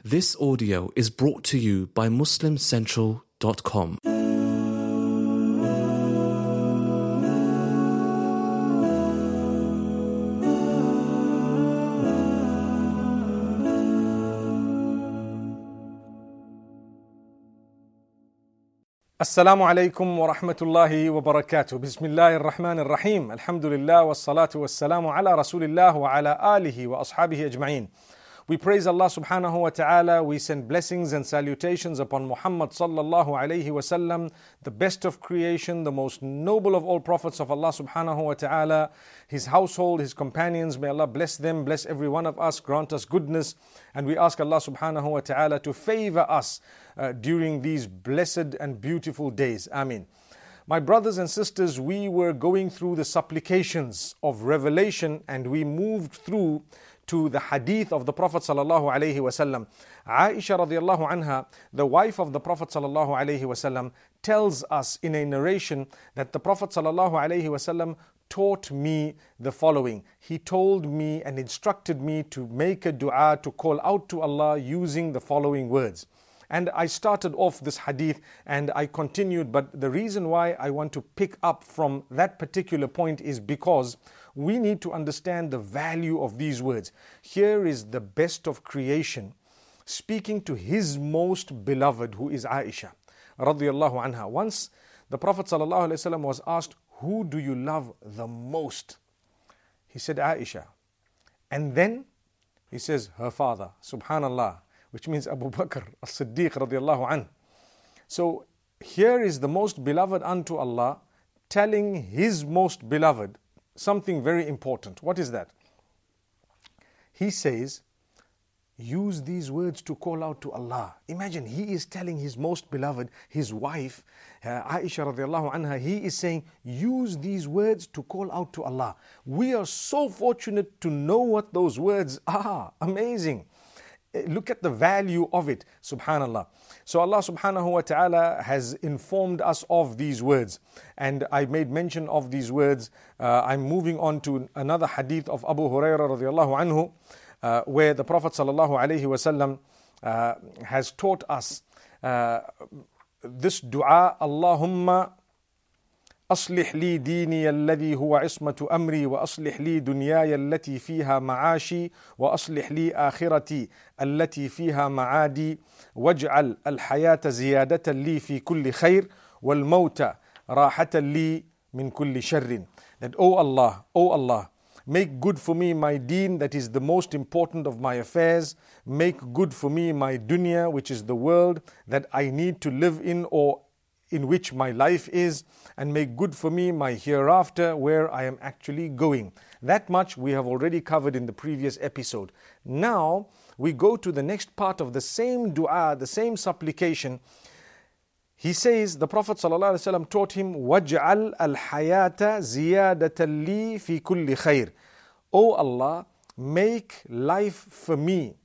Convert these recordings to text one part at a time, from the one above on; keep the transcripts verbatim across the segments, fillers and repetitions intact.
This audio is brought to you by Muslim Central dot com. Assalamu alaikum wa rahmatullahi wa barakatuh. Bismillahir Rahmanir Rahim. Alhamdulillah wa salatu wa salamu ala Rasulillah wa ala alihi wa ashabihi ajma'in. We praise Allah subhanahu wa ta'ala. We send blessings and salutations upon Muhammad sallallahu alayhi wa sallam, the best of creation, the most noble of all prophets of Allah subhanahu wa ta'ala, his household, his companions. May Allah bless them, bless every one of us, grant us goodness. And we ask Allah subhanahu wa ta'ala to favor us uh, during these blessed and beautiful days. Ameen. My brothers and sisters, we were going through the supplications of revelation and we moved through to the hadith of the Prophet sallallahu alaihi wasallam. Aisha radiallahu anha, the wife of the Prophet sallallahu alaihi wasallam, tells us in a narration that the Prophet sallallahu alaihi wasallam taught me the following. He told me and instructed me to make a dua, to call out to Allah using the following words. And I started off this hadith and I continued, but the reason why I want to pick up from that particular point is because we need to understand the value of these words. Here is the best of creation speaking to his most beloved, who is Aisha radiyallahu anha. Once the Prophet sallallahu alaihi wasallam was asked, who do you love the most? He said Aisha. And then he says her father, subhanallah, which means Abu Bakr as-Siddiq radiyallahu anhu. So here is the most beloved unto Allah telling his most beloved something very important. What is that? He says, use these words to call out to Allah. Imagine, he is telling his most beloved, his wife, uh, Aisha radiallahu anha, he is saying, use these words to call out to Allah. We are so fortunate to know what those words are. Amazing. Look at the value of it, subhanallah. So Allah subhanahu wa ta'ala has informed us of these words. And I made mention of these words. Uh, I'm moving on to another hadith of Abu Hurairah radiallahu anhu, uh, where the Prophet sallallahu alayhi wasallam uh, has taught us uh, this dua, Allahumma أصلح لي ديني الذي هو عصمة أمري وأصلح لي دنياي التي فيها معاشي وأصلح لي آخرتي التي فيها معادي واجعل الحياة زيادة لي في كل خير والموت راحة لي من كل شر. That, O Allah, O Allah, make good for me my deen, that is the most important of my affairs. Make good for me my dunya, which is the world that I need to live in or in which my life is, and make good for me my hereafter where I am actually going. That much we have already covered in the previous episode. Now we go to the next part of the same dua, the same supplication. He says, the Prophet ﷺ taught him, وَاجْعَلْ الْحَيَاةَ زِيَادَةً لِي فِي كُلِّ خَيْرٍ. O Allah, make life for me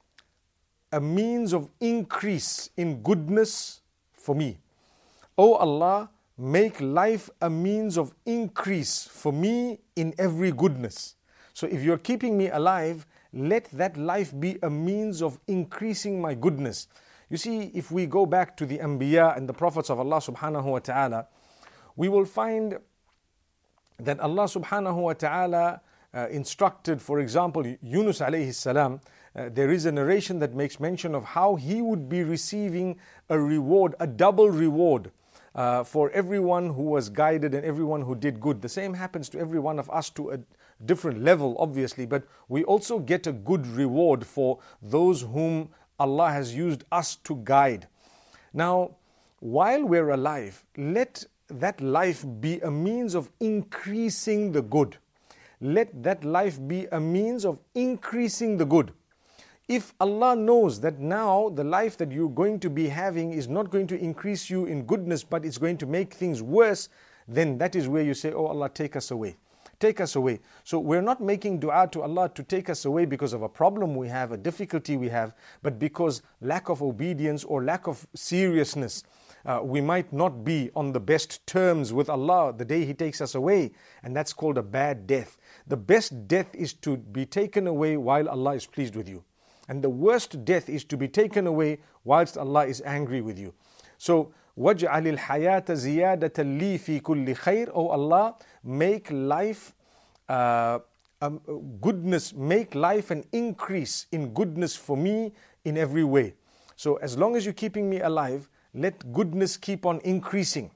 a means of increase in goodness for me. O Allah, make life a means of increase for me in every goodness. So if you're keeping me alive, let that life be a means of increasing my goodness. You see, if we go back to the Anbiya and the Prophets of Allah subhanahu wa ta'ala, we will find that Allah subhanahu wa ta'ala uh, instructed, for example, Yunus alayhi salam. Uh, there is a narration that makes mention of how he would be receiving a reward, a double reward, Uh, for everyone who was guided and everyone who did good. The same happens to every one of us to a different level, obviously, but we also get a good reward for those whom Allah has used us to guide. Now, while we're alive, let that life be a means of increasing the good. Let that life be a means of increasing the good. If Allah knows that now the life that you're going to be having is not going to increase you in goodness, but it's going to make things worse, then that is where you say, oh Allah, take us away. Take us away. So we're not making dua to Allah to take us away because of a problem we have, a difficulty we have, but because lack of obedience or lack of seriousness. Uh, we might not be on the best terms with Allah the day He takes us away, and that's called a bad death. The best death is to be taken away while Allah is pleased with you. And the worst death is to be taken away whilst Allah is angry with you. So, وَاجْعَلِ الْحَيَاةَ زِيَادَةً لِي فِي كُلِّ خَيْرٍ. Oh Allah, make life uh, um, goodness, make life an increase in goodness for me in every way. So as long as you're keeping me alive, let goodness keep on increasing.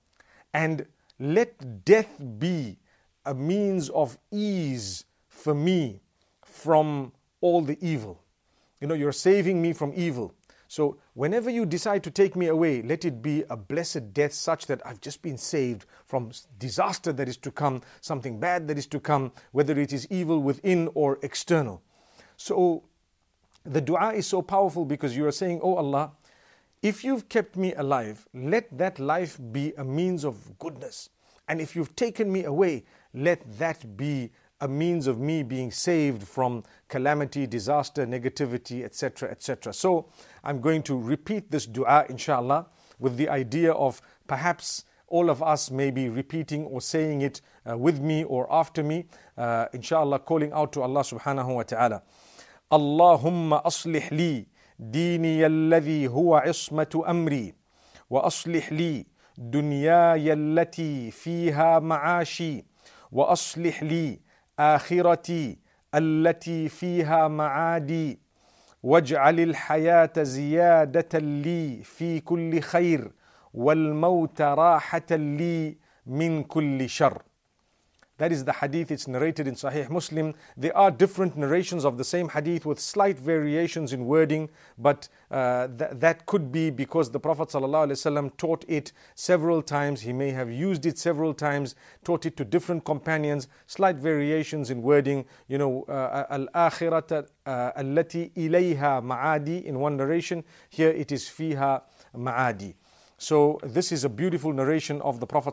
And let death be a means of ease for me from all the evil. You know, you're saving me from evil. So whenever you decide to take me away, let it be a blessed death such that I've just been saved from disaster that is to come, something bad that is to come, whether it is evil within or external. So the dua is so powerful because you are saying, oh Allah, if you've kept me alive, let that life be a means of goodness. And if you've taken me away, let that be a means of me being saved from calamity, disaster, negativity, et cetera, et cetera. So I'm going to repeat this dua, inshallah, with the idea of perhaps all of us may be repeating or saying it uh, with me or after me, uh, inshallah, calling out to Allah subhanahu wa ta'ala. Allahumma aslih li dini alladhi huwa ismatu amri wa aslih li dunyaya allati fiha ma'ashi wa aslih li آخرتي التي فيها معادي واجعل الحياة زيادة لي في كل خير والموت راحة لي من كل شر. That is the hadith. It's narrated in Sahih Muslim. There are different narrations of the same hadith with slight variations in wording, but uh, th- that could be because the Prophet ﷺ taught it several times. He may have used it several times, taught it to different companions, slight variations in wording. You know, uh, al-akhirata uh, allati ilayha ma'adi in one narration. Here it is fiha ma'adi. So this is a beautiful narration of the Prophet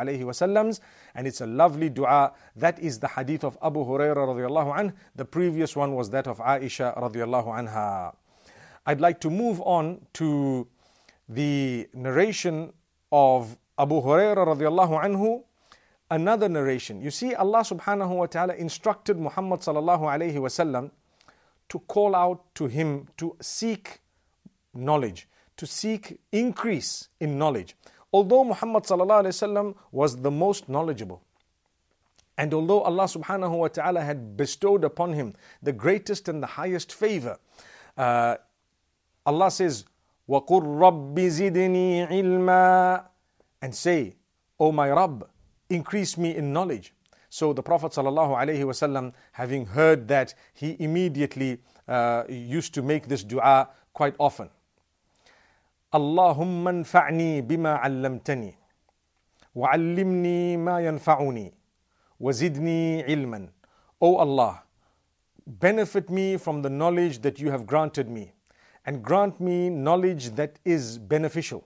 ﷺ, and it's a lovely dua. That is the hadith of Abu Hurairah radiallahu anh. The previous one was that of Aisha radiallahu anha. I'd like to move on to the narration of Abu Hurairah radiallahu anhu. Another narration. You see, Allah subhanahu wa ta'ala instructed Muhammad sallallahu alayhi wasallam to call out to him to seek knowledge, to seek increase in knowledge. Although Muhammad sallallahu alaihi wasallam was the most knowledgeable, and although Allah subhanahu wa ta'ala had bestowed upon him the greatest and the highest favor, uh, Allah says, وَقُلْ رَبِّ زِدْنِي عِلْمًا, and say, O my Rabb, increase me in knowledge. So the Prophet sallallahu alaihi wasallam, having heard that, he immediately uh, used to make this dua quite often. اللهم انفعني بما علمتني وعلمني ما ينفعني وزدني علما. O Allah, benefit me from the knowledge that you have granted me, and grant me knowledge that is beneficial,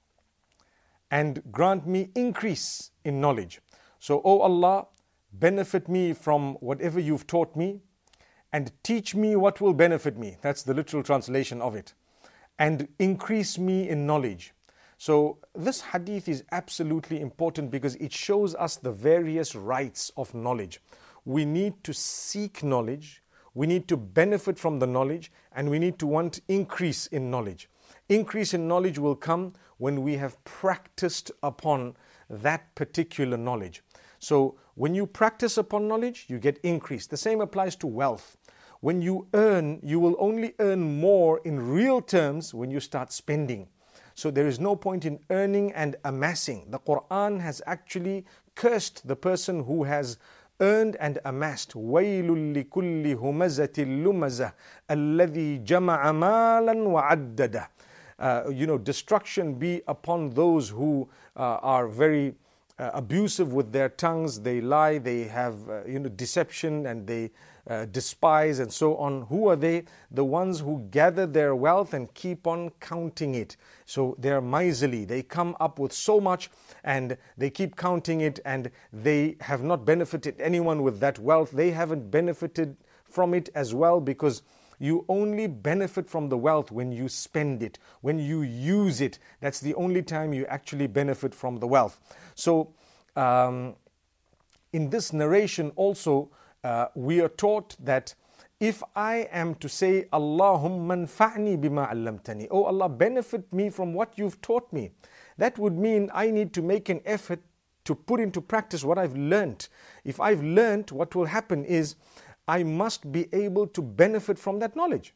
and grant me increase in knowledge. So, O Allah, benefit me from whatever you've taught me, and teach me what will benefit me. That's the literal translation of it. And increase me in knowledge. So this hadith is absolutely important because it shows us the various rights of knowledge. We need to seek knowledge, we need to benefit from the knowledge, and we need to want increase in knowledge. Increase in knowledge will come when we have practiced upon that particular knowledge. So when you practice upon knowledge, you get increase. The same applies to wealth. When you earn, you will only earn more in real terms when you start spending. So there is no point in earning and amassing. The Quran has actually cursed the person who has earned and amassed. وَيْلٌ لِكُلِّ هُمَزَةٍ لُمَزَةٍ الَّذِي جَمَعَ مَالًا وَعَدَّدَهُ. Uh, you know, destruction be upon those who uh, are very uh, abusive with their tongues. They lie, they have uh, you know deception, and they Uh, despise and so on. Who are they? The ones who gather their wealth and keep on counting it. So they are miserly. They come up with so much and they keep counting it, and they have not benefited anyone with that wealth. They haven't benefited from it as well, because you only benefit from the wealth when you spend it, when you use it. That's the only time you actually benefit from the wealth. So um, in this narration also, Uh, we are taught that if I am to say, Allahumma anfa'ni bima 'allamtani, oh Allah, benefit me from what you've taught me, that would mean I need to make an effort to put into practice what I've learnt. If I've learnt, what will happen is I must be able to benefit from that knowledge.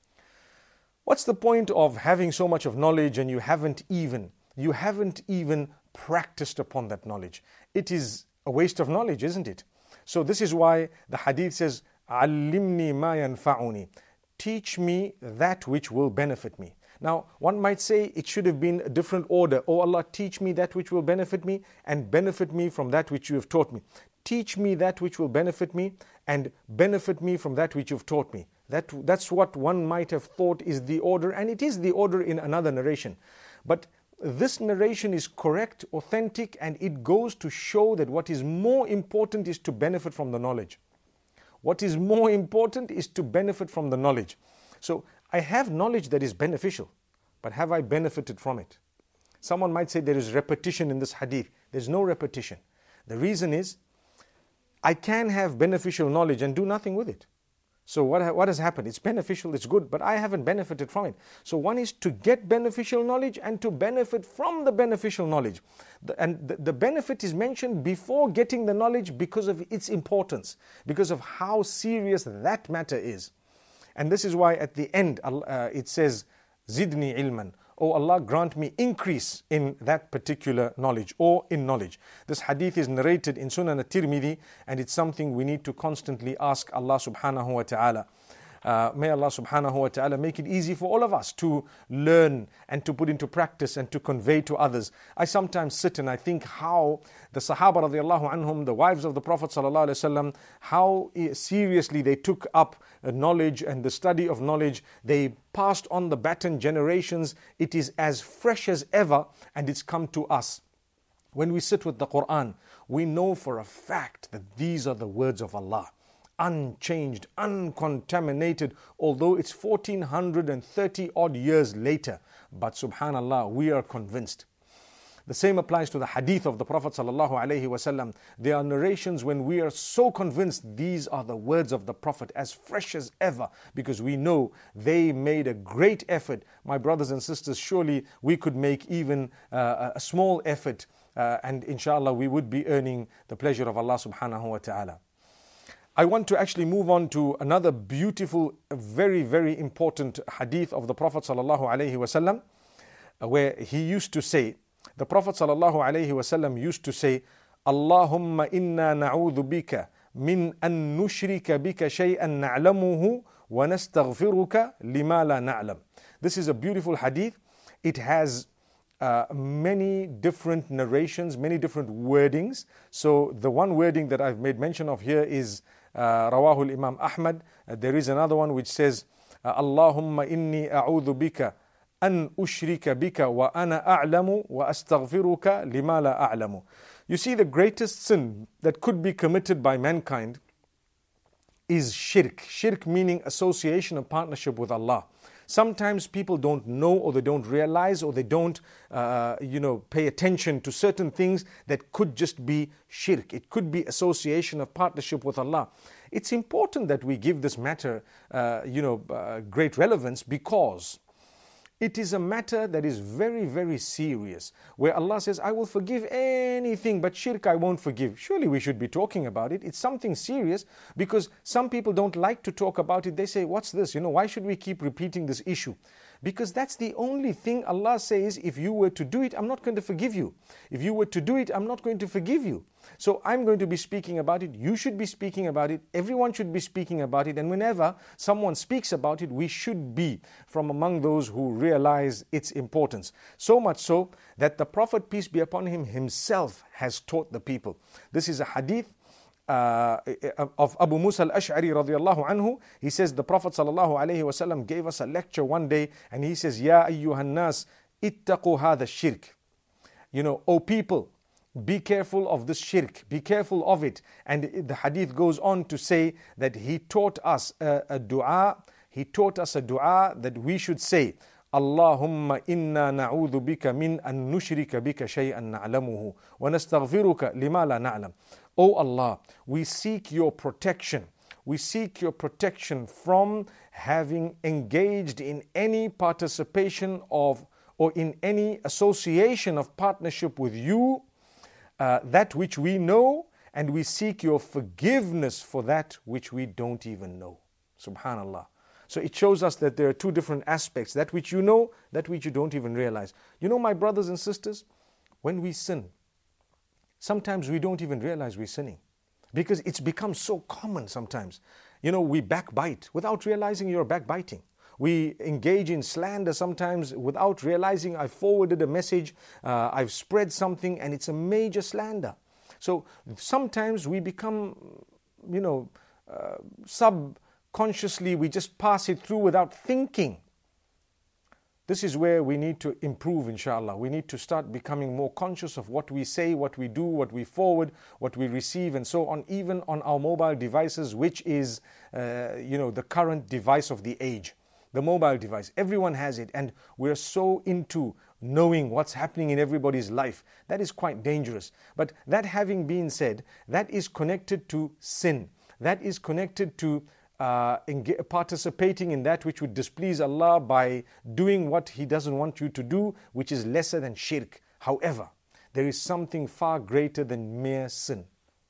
What's the point of having so much of knowledge and you haven't even, you haven't even practiced upon that knowledge? It is a waste of knowledge, isn't it? So this is why the hadith says, Allimni ma yanfa'uni. Teach me that which will benefit me. Now, one might say it should have been a different order. Oh Allah, teach me that which will benefit me and benefit me from that which you have taught me. Teach me that which will benefit me and benefit me from that which you've taught me. That, that's what one might have thought is the order, and it is the order in another narration. But this narration is correct, authentic, and it goes to show that what is more important is to benefit from the knowledge. What is more important is to benefit from the knowledge. So I have knowledge that is beneficial, but have I benefited from it? Someone might say there is repetition in this hadith. There's no repetition. The reason is, I can have beneficial knowledge and do nothing with it. So what, what has happened? It's beneficial, it's good, but I haven't benefited from it. So one is to get beneficial knowledge and to benefit from the beneficial knowledge. The, and the, the benefit is mentioned before getting the knowledge because of its importance, because of how serious that matter is. And this is why at the end uh, it says, Zidni ilman. Oh Allah, grant me increase in that particular knowledge or in knowledge. This hadith is narrated in Sunan at-Tirmidhi, and it's something we need to constantly ask Allah subhanahu wa ta'ala. Uh, may Allah subhanahu wa ta'ala make it easy for all of us to learn and to put into practice and to convey to others. I sometimes sit and I think how the Sahaba radiallahu anhum, the wives of the Prophet sallallahu alaihi wasallam, how seriously they took up knowledge and the study of knowledge. They passed on the baton generations. It is as fresh as ever, and it's come to us. When we sit with the Quran, we know for a fact that these are the words of Allah. Unchanged, uncontaminated, although it's fourteen thirty odd years later. But subhanallah, we are convinced. The same applies to the hadith of the Prophet sallallahu alaihi wasallam. There are narrations when we are so convinced these are the words of the Prophet, as fresh as ever, because we know they made a great effort. My brothers and sisters, surely we could make even uh, a small effort, uh, and inshallah we would be earning the pleasure of Allah subhanahu wa ta'ala. I want to actually move on to another beautiful, very, very important hadith of the Prophet sallallahu alaihi wasallam, where he used to say, the Prophet sallallahu alaihi wasallam used to say, Allahumma inna na'udhu bika min an nushrika bika shay'an na'lamuhu wa nastaghfiruka lima la na'lam. This is a beautiful hadith. It has Uh, many different narrations, many different wordings. So the one wording that I've made mention of here is uh, Rawahul Imam Ahmad. Uh, there is another one which says, uh, Allahumma inni a'udhu bika an ushrika bika wa ana a'lamu wa astaghfiruka lima la a'lamu. You see, the greatest sin that could be committed by mankind is shirk. Shirk meaning association and partnership with Allah. Sometimes people don't know, or they don't realize, or they don't, uh, you know, pay attention to certain things that could just be shirk. It could be association of partnership with Allah. It's important that we give this matter, uh, you know, uh, great relevance, because it is a matter that is very, very serious, where Allah says, I will forgive anything, but shirk I won't forgive. Surely we should be talking about it. It's something serious, because some people don't like to talk about it. They say, what's this? You know, why should we keep repeating this issue? Because that's the only thing Allah says, if you were to do it, I'm not going to forgive you. If you were to do it, I'm not going to forgive you. So I'm going to be speaking about it. You should be speaking about it. Everyone should be speaking about it. And whenever someone speaks about it, we should be from among those who realize its importance. So much so that the Prophet, peace be upon him, himself has taught the people. This is a hadith Uh, of Abu Musa al-Ash'ari radiallahu anhu. He says the Prophet sallallahu alayhi wasallam gave us a lecture one day, and he says, Ya ayyuhan nas ittaqu hadha shirk. You know, O people, be careful of this shirk, be careful of it. And the hadith goes on to say that he taught us a, a dua, he taught us a dua that we should say, Allahumma inna na'udhu bika min an nushrika bika shay'an na'lamuhu wa nastaghfiruka lima la na'lam. O Allah, we seek your protection. we seek your protection from having engaged in any participation of or in any association of partnership with you, uh, that which we know, and we seek your forgiveness for that which we don't even know. Subhanallah. So it shows us that there are two different aspects, that which you know, that which you don't even realize. You know, my brothers and sisters, when we sin, sometimes we don't even realize we're sinning because it's become so common sometimes. You know, we backbite without realizing you're backbiting. We engage in slander sometimes without realizing I forwarded a message, uh, I've spread something, and it's a major slander. So sometimes we become, you know, uh, subconsciously, we just pass it through without thinking. This is where we need to improve, inshallah. We need to start becoming more conscious of what we say, what we do, what we forward, what we receive, and so on, even on our mobile devices, which is, uh, you know, the current device of the age. The mobile device. Everyone has it, and we're so into knowing what's happening in everybody's life. That is quite dangerous. But that having been said, that is connected to sin. That is connected to uh, participating in that which would displease Allah by doing what He doesn't want you to do, which is lesser than shirk. However, there is something far greater than mere sin.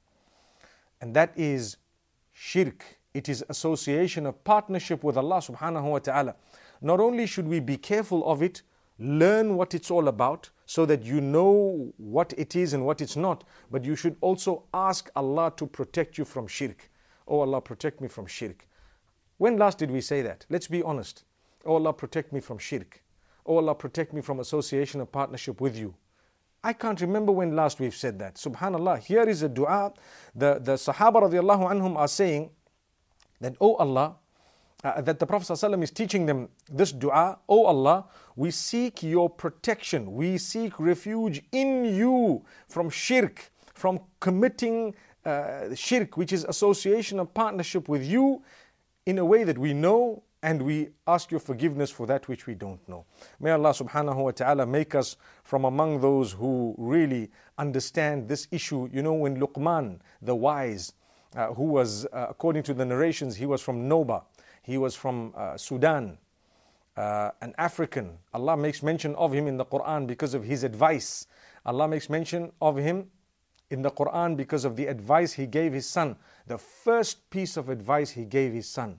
And that is shirk. It is association of partnership with Allah subhanahu wa ta'ala. Not only should we be careful of it, learn what it's all about so that you know what it is and what it's not, but you should also ask Allah to protect you from shirk. Oh Allah, protect me from shirk. When last did we say that? Let's be honest. Oh Allah, protect me from shirk. Oh Allah, protect me from association of partnership with you. I can't remember when last we've said that. Subhanallah, here is a dua. The, the Sahaba radiallahu anhum are saying, that, oh Allah, uh, that the Prophet ﷺ is teaching them this dua, oh Allah, we seek your protection, we seek refuge in you from shirk, from committing uh, shirk, which is association of partnership with you in a way that we know, and we ask your forgiveness for that which we don't know. May Allah subhanahu wa ta'ala make us from among those who really understand this issue. You know, when Luqman, the wise, Uh, who was, uh, according to the narrations, he was from Noba, he was from uh, Sudan, uh, an African. Allah makes mention of him in the Quran because of his advice. Allah makes mention of him in the Quran because of the advice he gave his son. The first piece of advice he gave his son.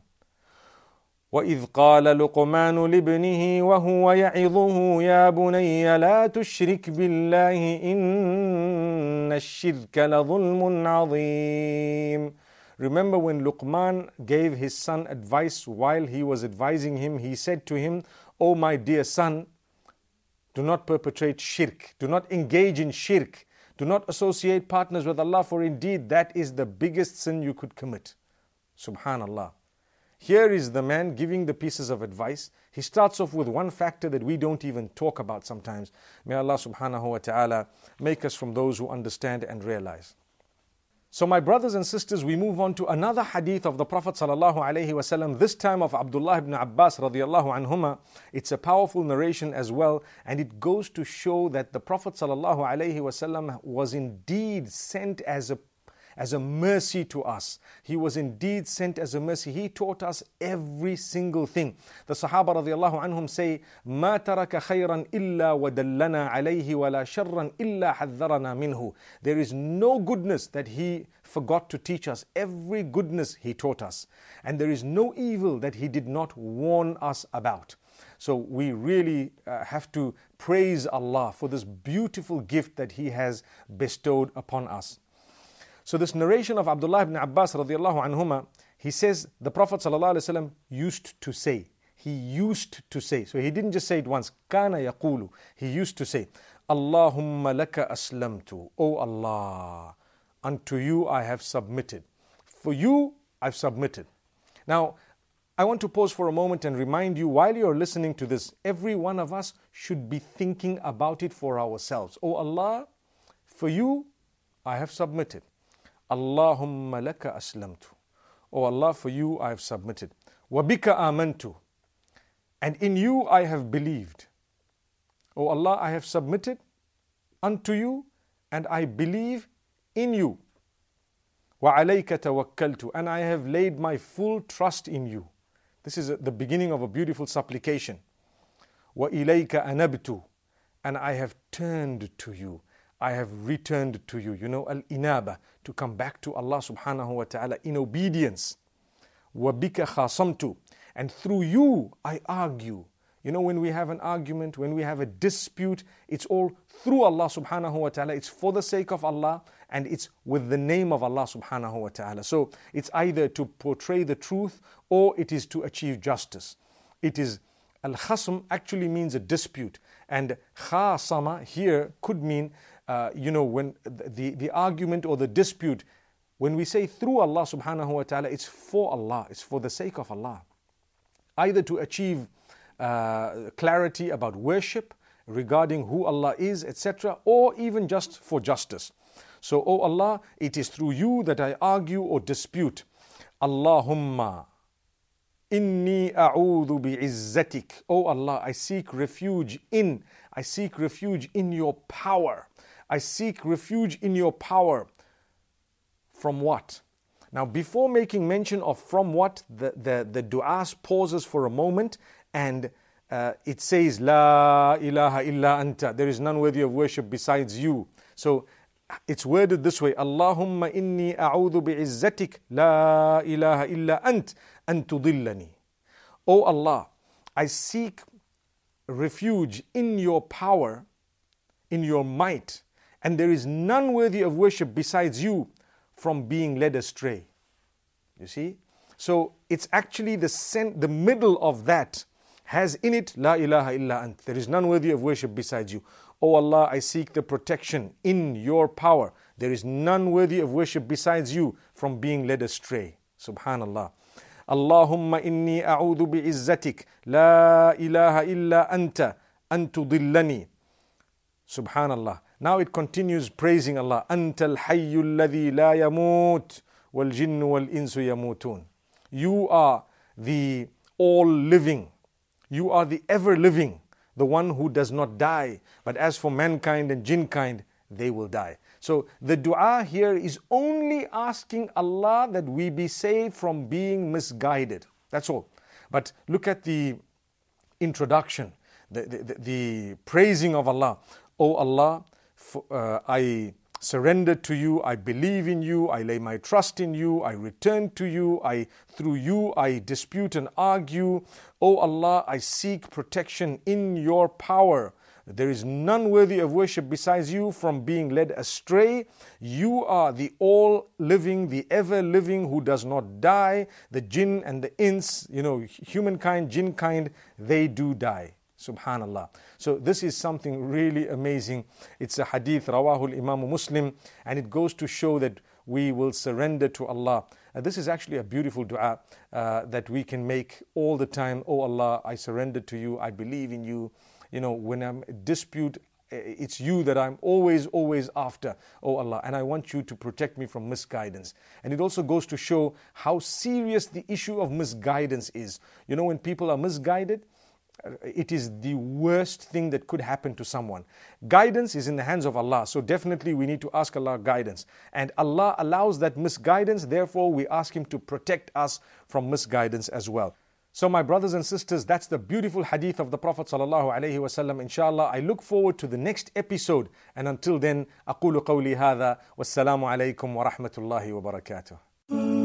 وَإِذْ قَالَ لُقْمَانُ لِابْنِهِ وَهُوَ يَعِظُهُ يَا بُنَيَّ لَا تُشْرِكْ بِاللَّهِ إِنَّ الشِّرْكَ لَظُلْمٌ عَظِيمٌ. Remember when Luqman gave his son advice while he was advising him, he said to him, "Oh my dear son, do not perpetrate shirk, do not engage in shirk, do not associate partners with Allah, for indeed that is the biggest sin you could commit." Subhanallah. Here is the man giving the pieces of advice. He starts off with one factor that we don't even talk about sometimes. May Allah subhanahu wa ta'ala make us from those who understand and realize. So my brothers and sisters, we move on to another hadith of the Prophet sallallahu alaihi wasallam, this time of Abdullah ibn Abbas radiyallahu anhuma. It's a powerful narration as well, and it goes to show that the Prophet sallallahu alaihi wasallam was indeed sent as a as a mercy to us. He was indeed sent as a mercy. He taught us every single thing. The Sahaba radiallahu anhum say, "Ma taraka khayran illa wadallana alayhi wa la sharran illa hadharana minhu." There is no goodness that he forgot to teach us. Every goodness he taught us. And there is no evil that he did not warn us about. So we really uh, have to praise Allah for this beautiful gift that He has bestowed upon us. So this narration of Abdullah ibn Abbas radiallahu anhuma, he says the Prophet sallallahu alaihi wasallam used to say. He used to say. So he didn't just say it once. Kana yaqulu. He used to say, Allahumma laka aslamtu. Oh Allah, unto you I have submitted. For you I've submitted. Now, I want to pause for a moment and remind you, while you're listening to this, every one of us should be thinking about it for ourselves. Oh Allah, for you I have submitted. Allahumma laka aslamtu. Oh Allah, for you I have submitted. Wa bika amantu. And in you I have believed. Oh Allah, I have submitted unto you and I believe in you. وَعَلَيْكَ تَوَكَّلْتُ, and I have laid my full trust in you. This is the beginning of a beautiful supplication. وَإِلَيْكَ أَنَبْتُ, and I have turned to you. I have returned to you. You know, al-inaba, to come back to Allah subhanahu wa ta'ala in obedience. وَبِكَ خَاصَمْتُ, and through you I argue. You know, when we have an argument, when we have a dispute, it's all through Allah subhanahu wa ta'ala. It's for the sake of Allah, and it's with the name of Allah subhanahu wa ta'ala. So it's either to portray the truth or it is to achieve justice. It is, al-khasm actually means a dispute, and khasama here could mean, uh, you know, when the, the argument or the dispute, when we say through Allah subhanahu wa ta'ala, it's for Allah, it's for the sake of Allah. Either to achieve uh, clarity about worship, regarding who Allah is, et cetera, or even just for justice. So, O Allah, it is through you that I argue or dispute. Allahumma inni a'udhu bi'izzatik. O Allah, I seek refuge in, I seek refuge in your power. I seek refuge in your power. From what? Now, before making mention of from what, the, the, the dua pauses for a moment, and uh, it says, La ilaha illa anta. There is none worthy of worship besides you. So, it's worded this way, Allahumma inni a'udhu bi'izzatik, la ilaha illa ant, an tudillani. O Allah, I seek refuge in your power, in your might, and there is none worthy of worship besides you, from being led astray. You see? So it's actually the cent- the middle of that has in it, La ilaha illa ant. There is none worthy of worship besides you. O Allah, I seek the protection in your power. There is none worthy of worship besides you, from being led astray. Subhanallah. Allahumma inni a'udhu bi'izzatik, la ilaha illa anta, an tudillani. Subhanallah. Now it continues praising Allah. Anta al-hayyu alladhi la yamut, wal jinnu wal insu yamutun. You are the all-living. You are the ever-living, the one who does not die. But as for mankind and jinn kind, they will die. So the dua here is only asking Allah that we be saved from being misguided. That's all. But look at the introduction, the, the, the, the praising of Allah. O Allah, for, uh, I surrender to you, I believe in you, I lay my trust in you, I return to you, I through you I dispute and argue. O Allah, I seek protection in your power. There is none worthy of worship besides you, from being led astray. You are the all-living, the ever-living, who does not die. The jinn and the ins, you know, humankind, jinn kind, they do die. Subhanallah. So this is something really amazing. It's a hadith, Rawahul Imam Muslim, and it goes to show that we will surrender to Allah. Uh, this is actually a beautiful dua uh, that we can make all the time. Oh Allah, I surrender to you, I believe in you. You know, when I'm in dispute, it's you that I'm always, always after, oh Allah, and I want you to protect me from misguidance. And it also goes to show how serious the issue of misguidance is. You know, when people are misguided, it is the worst thing that could happen to someone. Guidance is in the hands of Allah, so definitely we need to ask Allah guidance. And Allah allows that misguidance, therefore we ask Him to protect us from misguidance as well. So my brothers and sisters, that's the beautiful hadith of the Prophet sallallahu alaihi wasallam. Inshallah, I look forward to the next episode. And until then, أقول قولي هذا والسلام عليكم ورحمة الله وبركاته.